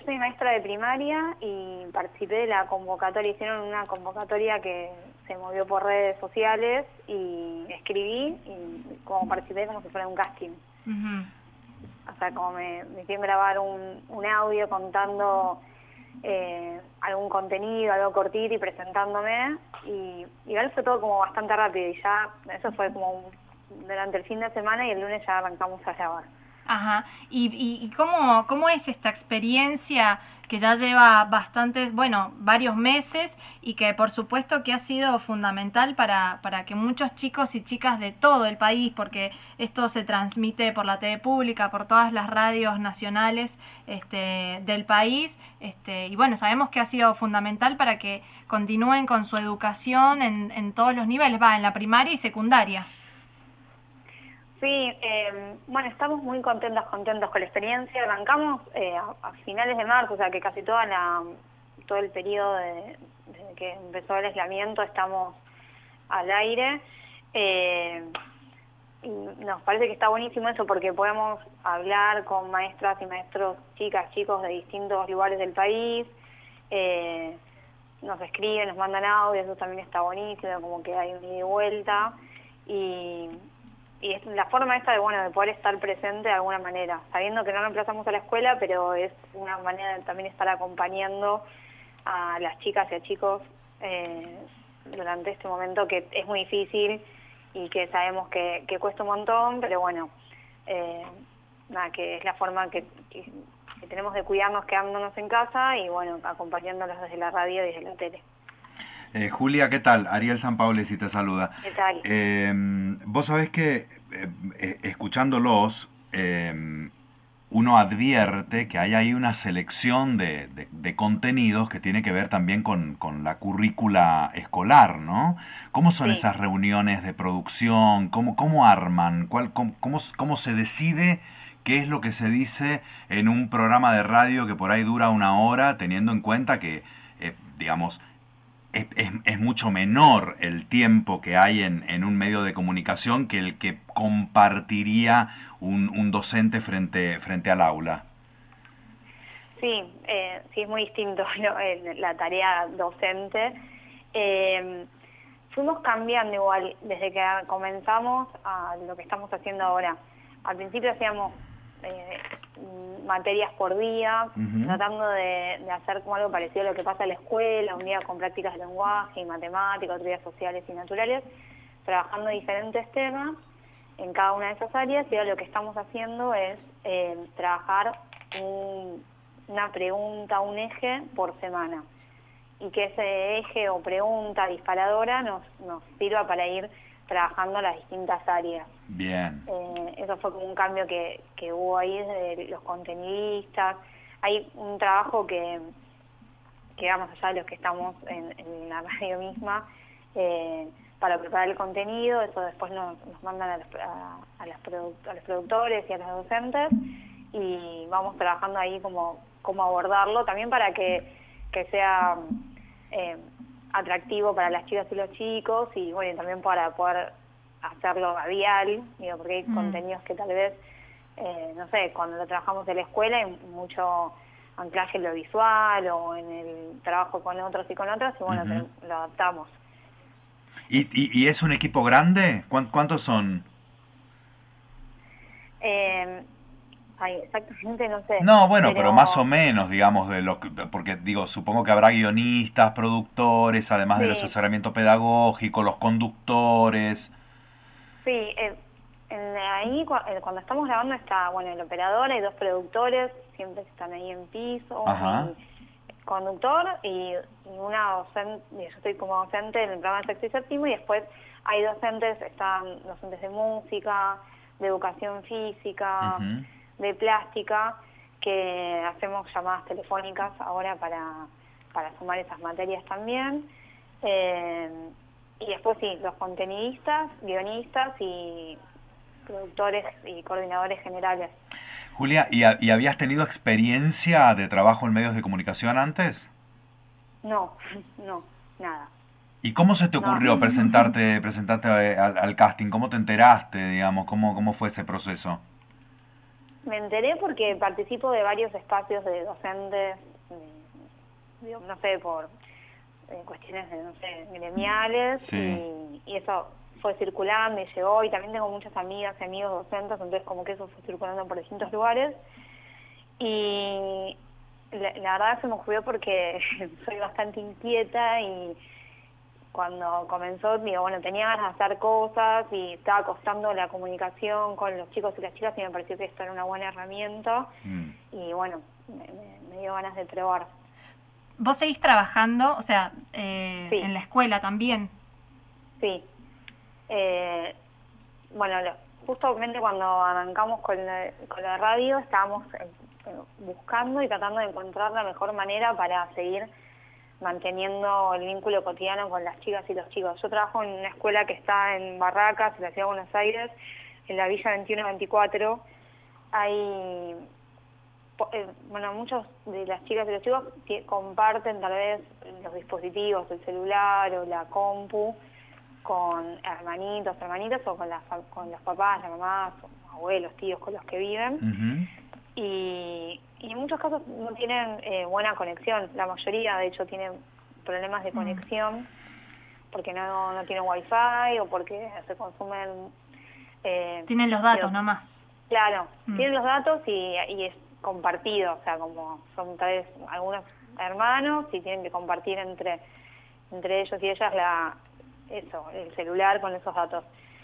soy maestra de primaria y participé de la convocatoria. Hicieron una convocatoria que se movió por redes sociales y escribí y como participé como si fuera un casting. O sea, como me hicieron grabar un audio contando algún contenido, algo cortito y presentándome. Y igual fue todo como bastante rápido y ya eso fue como durante el fin de semana y el lunes ya arrancamos a grabar. Ajá. ¿Y cómo es esta experiencia que ya lleva varios meses y que por supuesto que ha sido fundamental para que muchos chicos y chicas de todo el país, porque esto se transmite por la TV pública, por todas las radios nacionales del país, y bueno, sabemos que ha sido fundamental para que continúen con su educación en todos los niveles, en la primaria y secundaria? Sí, bueno, estamos muy contentos con la experiencia. Arrancamos a finales de marzo, o sea que casi todo el periodo desde que empezó el aislamiento estamos al aire. Y nos parece que está buenísimo eso porque podemos hablar con maestras y maestros, chicas, chicos de distintos lugares del país. Nos escriben, nos mandan audios, eso también está buenísimo, como que hay un ida y vuelta. Y es la forma esta de poder estar presente de alguna manera, sabiendo que no reemplazamos a la escuela, pero es una manera de también estar acompañando a las chicas y a chicos durante este momento que es muy difícil y que sabemos que cuesta un montón, pero bueno, que es la forma que tenemos de cuidarnos quedándonos en casa y bueno, acompañándolos desde la radio y desde la tele. Julia, ¿qué tal? Ariel Sanpaolesi te saluda. ¿Qué tal? Vos sabés que escuchándolos, uno advierte que hay ahí una selección de contenidos que tiene que ver también con la currícula escolar, ¿no? ¿Cómo son esas reuniones de producción? ¿Cómo arman? ¿Cómo se decide qué es lo que se dice en un programa de radio que por ahí dura 1 hora, teniendo en cuenta que, digamos, es mucho menor el tiempo que hay en un medio de comunicación que el que compartiría un docente frente al aula? Sí, sí es muy distinto, ¿no? La tarea docente. Fuimos cambiando igual desde que comenzamos a lo que estamos haciendo ahora. Al principio hacíamos materias por día, tratando de hacer como algo parecido a lo que pasa en la escuela, un día con prácticas de lenguaje y matemáticas, otro día sociales y naturales, trabajando diferentes temas en cada una de esas áreas, y ahora lo que estamos haciendo es trabajar una pregunta, un eje por semana, y que ese eje o pregunta disparadora nos sirva para ir trabajando las distintas áreas. Bien. Eso fue como un cambio que hubo ahí desde los contenidistas. Hay un trabajo que vamos allá de los que estamos en la radio misma, para preparar el contenido. Eso después nos mandan a los productores y a los docentes, y vamos trabajando ahí cómo abordarlo, también para que sea atractivo para las chicas y los chicos, y bueno, también para poder hacerlo radial, porque hay contenidos que tal vez, no sé, cuando lo trabajamos en la escuela hay mucho anclaje en lo visual o en el trabajo con otros y con otras, y bueno, lo adaptamos. ¿Y es un equipo grande? ¿Cuántos son? Exactamente no sé. No, bueno, pero más o menos, digamos, porque digo, supongo que habrá guionistas, productores, además del asesoramiento pedagógico, los conductores. Sí, ahí cuando estamos grabando está, el operador, hay 2 productores, siempre están ahí en piso, y conductor y una docente. Yo estoy como docente en el programa de sexto y séptimo, y después hay docentes, están docentes de música, de educación física, de plástica, que hacemos llamadas telefónicas ahora para sumar esas materias también. Y después sí, los contenidistas, guionistas y productores y coordinadores generales. Julia, ¿y habías tenido experiencia de trabajo en medios de comunicación antes? No, nada. ¿Y cómo se te ocurrió presentarte al casting? ¿Cómo te enteraste, digamos? ¿Cómo fue ese proceso? Me enteré porque participo de varios espacios de docentes, digo, no sé, por cuestiones de, no sé, gremiales, sí. y eso fue circulando y llegó, y también tengo muchas amigas y amigos docentes, entonces como que eso fue circulando por distintos lugares, y la verdad se me ocurrió porque soy bastante inquieta, y cuando comenzó, digo, bueno, tenía ganas de hacer cosas y estaba costando la comunicación con los chicos y las chicas, y me pareció que esto era una buena herramienta, y bueno, me dio ganas de probar. ¿Vos seguís trabajando, o sea, Sí. en la escuela también? Sí. Bueno, justamente cuando arrancamos con la radio, estábamos buscando y tratando de encontrar la mejor manera para seguir manteniendo el vínculo cotidiano con las chicas y los chicos. Yo trabajo en una escuela que está en Barracas, en la ciudad de Buenos Aires, en la Villa 2124. Hay, bueno, muchos de las chicas y los chicos comparten tal vez los dispositivos, el celular o la compu, con hermanitos, hermanitas, o con los papás, las mamás, abuelos, tíos con los que viven. Y en muchos casos no tienen buena conexión. La mayoría, de hecho, tienen problemas de conexión porque no tienen wifi o porque se consumen... tienen los datos nomás. Claro, tienen los datos y es compartido, o sea, como son tal vez algunos hermanos y tienen que compartir entre ellos y ellas el celular con esos datos.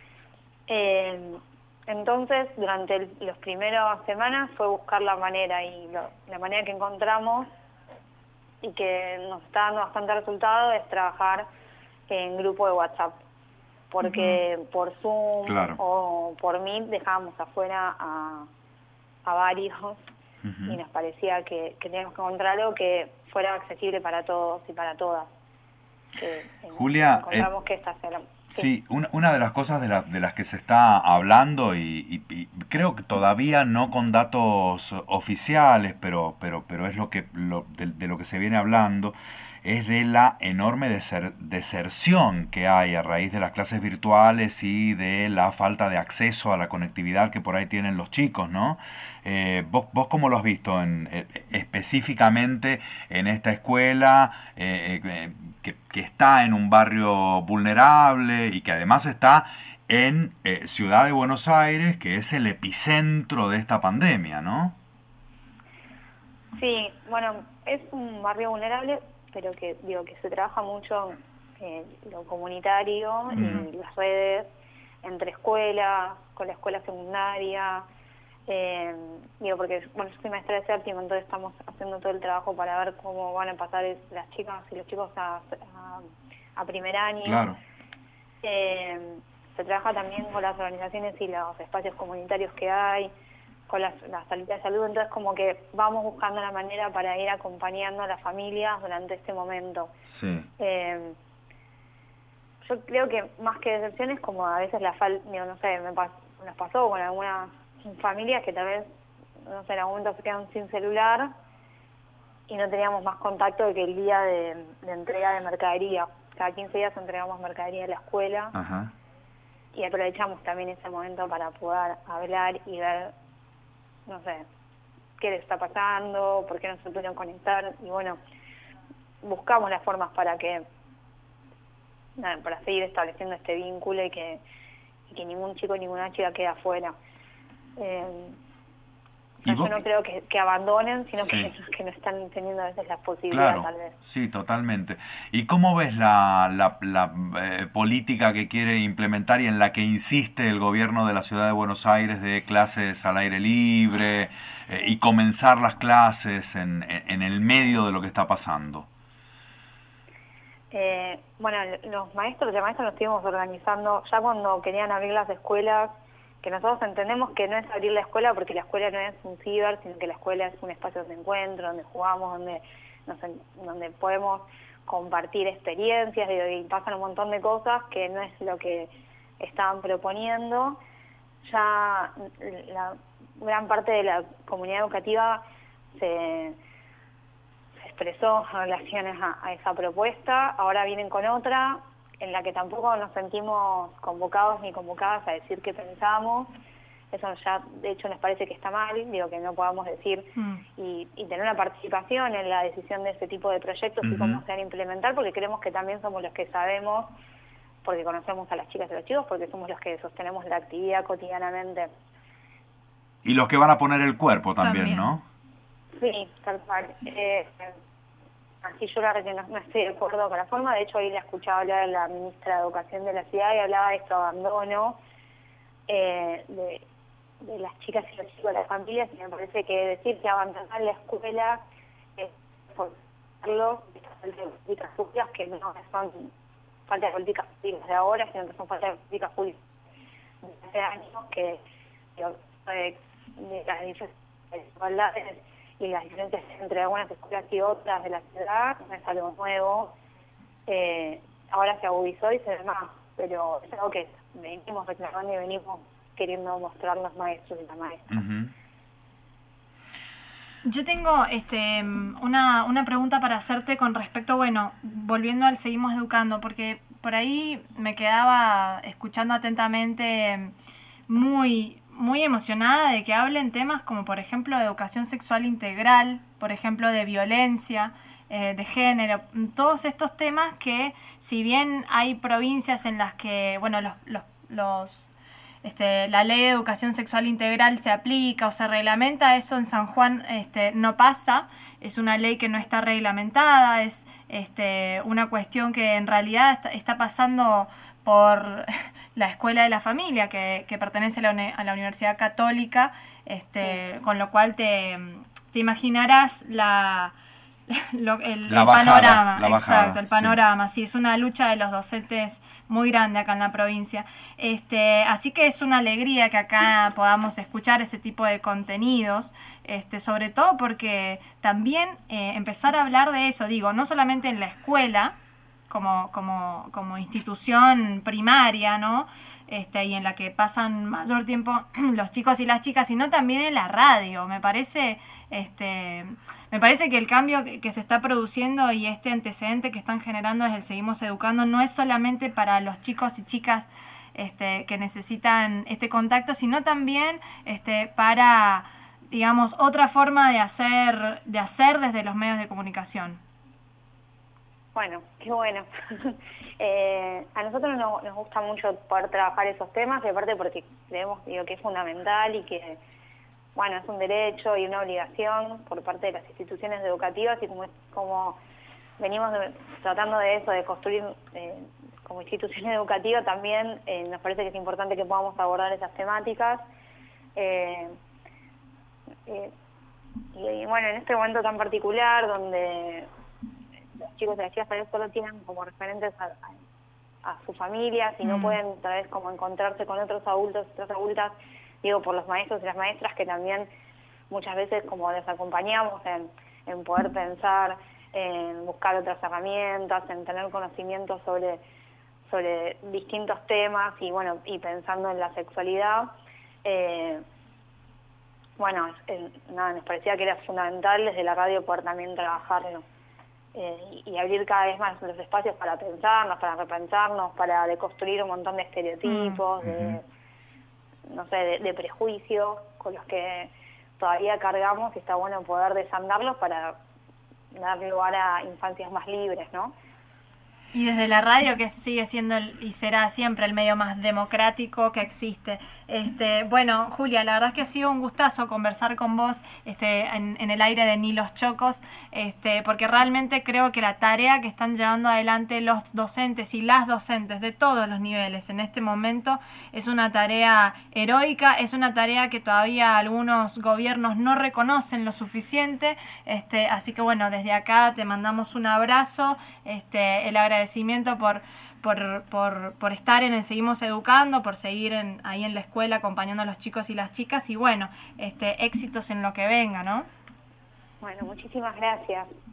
Entonces, durante las primeras semanas fue buscar la manera, y la manera que encontramos y que nos está dando bastante resultado es trabajar en grupo de WhatsApp, porque por Zoom o por Meet dejábamos afuera a varios, y nos parecía que teníamos que encontrar algo que fuera accesible para todos y para todas. Julia, encontramos que esta será... Sí, una de las cosas de las que se está hablando, y creo que todavía no con datos oficiales, pero es de lo que se viene hablando, es de la enorme deserción que hay a raíz de las clases virtuales y de la falta de acceso a la conectividad que por ahí tienen los chicos, ¿no? ¿Vos cómo lo has visto específicamente en esta escuela que está en un barrio vulnerable y que además está en Ciudad de Buenos Aires, que es el epicentro de esta pandemia, ¿no? Sí, bueno, es un barrio vulnerable, pero que se trabaja mucho lo comunitario y las redes entre escuelas, con la escuela secundaria, porque bueno, yo soy maestra de séptimo, entonces estamos haciendo todo el trabajo para ver cómo van a pasar las chicas y los chicos a primer año. Claro. Se trabaja también con las organizaciones y los espacios comunitarios que hay, con las salitas de salud, entonces como que vamos buscando la manera para ir acompañando a las familias durante este momento. Sí. Yo creo que más que decepciones, como a veces la falta, no sé, nos pasó con algunas familias que tal vez, no sé, en algún momento se quedan sin celular y no teníamos más contacto que el día de entrega de mercadería. Cada 15 días entregamos mercadería a la escuela. Ajá. Y aprovechamos también ese momento para poder hablar y ver, no sé, qué les está pasando, por qué no se pudieron conectar, y bueno, buscamos las formas para seguir estableciendo este vínculo y que ningún chico, ninguna chica quede afuera. Yo no creo que abandonen, sino que no están teniendo a veces las posibilidades, claro, tal vez. Sí, totalmente. ¿Y cómo ves la política que quiere implementar y en la que insiste el gobierno de la Ciudad de Buenos Aires de clases al aire libre y comenzar las clases en el medio de lo que está pasando? Bueno, los maestros y maestras nos estuvimos organizando ya cuando querían abrir las escuelas, que nosotros entendemos que no es abrir la escuela porque la escuela no es un ciber, sino que la escuela es un espacio de encuentro, donde jugamos, donde podemos compartir experiencias, y pasan un montón de cosas que no es lo que estaban proponiendo. Ya la gran parte de la comunidad educativa se expresó en relación a esa propuesta. Ahora vienen con otra, en la que tampoco nos sentimos convocados ni convocadas a decir qué pensamos. eso ya de hecho nos parece que está mal, digo que no podamos decir y tener una participación en la decisión de ese tipo de proyectos y cómo se van a implementar, porque creemos que también somos los que sabemos, porque conocemos a las chicas y a los chicos, porque somos los que sostenemos la actividad cotidianamente. Y los que van a poner el cuerpo también. ¿No? Sí, tal cual. Así yo la verdad que no estoy de acuerdo con la forma. De hecho, hoy la escuchaba hablar de la ministra de Educación de la ciudad y hablaba de este abandono de las chicas y los chicos de las familias, y me parece que decir que abandonar la escuela es forzarlo, estas políticas públicas que no son falta de políticas públicas de ahora, sino que son falta de políticas públicas de hace años, que de las desigualdades y las diferencias entre algunas escuelas y otras de la ciudad no es algo nuevo. Ahora se agudizó y se ve más, pero es algo que venimos reclamando y venimos queriendo mostrar los maestros y las maestras. Yo tengo una pregunta para hacerte con respecto, bueno, volviendo al Seguimos Educando, porque por ahí me quedaba escuchando atentamente muy emocionada de que hablen temas como, por ejemplo, de educación sexual integral, por ejemplo, de violencia, de género, todos estos temas que, si bien hay provincias en las que, bueno, la ley de educación sexual integral se aplica o se reglamenta, eso en San Juan no pasa, es una ley que no está reglamentada, es una cuestión que en realidad está pasando por la Escuela de la Familia, que pertenece a la Universidad Católica, con lo cual te imaginarás el panorama, exacto, el panorama, sí, es una lucha de los docentes muy grande acá en la provincia, así que es una alegría que acá podamos escuchar ese tipo de contenidos, sobre todo porque también empezar a hablar de eso, digo, no solamente en la escuela, como institución primaria, ¿no? Y en la que pasan mayor tiempo los chicos y las chicas, sino también en la radio. Me parece que el cambio que se está produciendo y este antecedente que están generando desde el Seguimos Educando no es solamente para los chicos y chicas que necesitan este contacto, sino también para, digamos, otra forma de hacer desde los medios de comunicación. Bueno, qué bueno. A nosotros nos gusta mucho poder trabajar esos temas, y aparte porque creemos que es fundamental y que, bueno, es un derecho y una obligación por parte de las instituciones educativas, y como venimos tratando de eso, de construir como institución educativa, también nos parece que es importante que podamos abordar esas temáticas. Y bueno, en este momento tan particular donde los chicos y las chicas tal vez solo tienen como referentes a sus familias y no pueden tal vez como encontrarse con otros adultos, otras adultas, digo, por los maestros y las maestras que también muchas veces como les acompañamos en poder pensar, en buscar otras herramientas, en tener conocimientos sobre distintos temas y bueno, y pensando en la sexualidad. Bueno, nos parecía que era fundamental desde la radio poder también trabajarlo. Y abrir cada vez más los espacios para pensarnos, para repensarnos, para deconstruir un montón de estereotipos, de prejuicios con los que todavía cargamos, y está bueno poder desandarlos para dar lugar a infancias más libres, ¿no? Y desde la radio, que sigue siendo y será siempre el medio más democrático que existe. Bueno, Julia, la verdad es que ha sido un gustazo conversar con vos en el aire de Ni los Chocos, porque realmente creo que la tarea que están llevando adelante los docentes y las docentes de todos los niveles en este momento es una tarea heroica, es una tarea que todavía algunos gobiernos no reconocen lo suficiente, así que bueno, desde acá te mandamos un abrazo, el agradecimiento por estar en el Seguimos Educando, por seguir ahí en la escuela acompañando a los chicos y las chicas, y bueno, éxitos en lo que venga, ¿no? Bueno, muchísimas gracias.